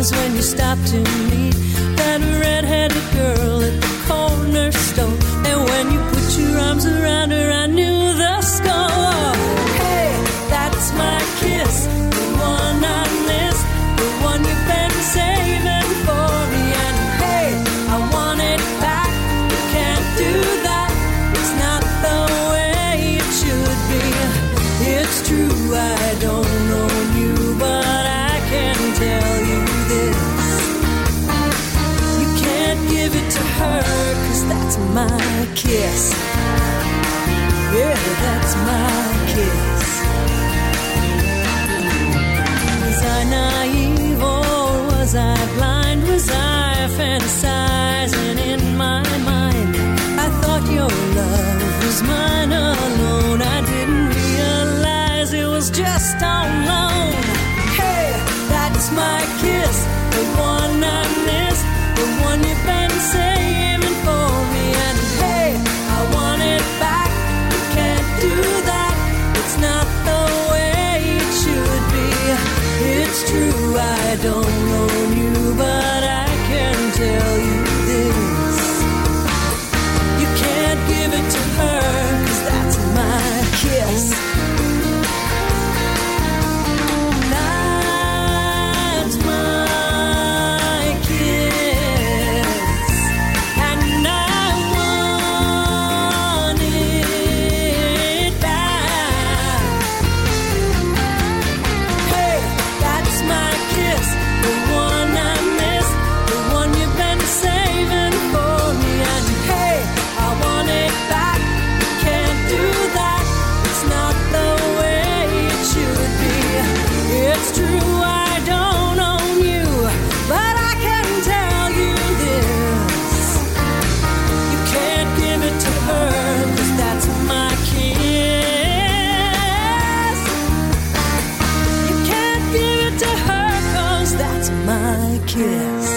is when you stop to meet that red-headed girl at the corner store. And when you put your arms around her, I knew the score. Hey, that's my kiss, the one I missed, the one you've been saving for me. And hey, I want it back, you can't do that, it's not the way it should be. It's true, I don't know you, but I can tell you this: you can't give it to her, 'cause that's my kiss. Yeah, that's my kiss. Was I naive or was I blind? Was I fantasizing in my mind? I thought your love was mine alone. I didn't realize it was just on loan. Hey, that's my kiss, the one I missed, the one you've been saving for me. And hey, I want it back, you can't do that, it's not the way it should be. It's true, I don't know you, but I can tell you this: you can't give it to her, 'cause that's my kiss. That's my kiss, and I want it back. Hey, that's my kiss, the one I missed, the one you've been saving for me. And hey, I want it back, you can't do that, it's not the way it should be. It's true, I don't own you, but I can tell you this: you can't give it to her, 'cause that's my kiss. You can't give it to her, 'cause that's my kiss.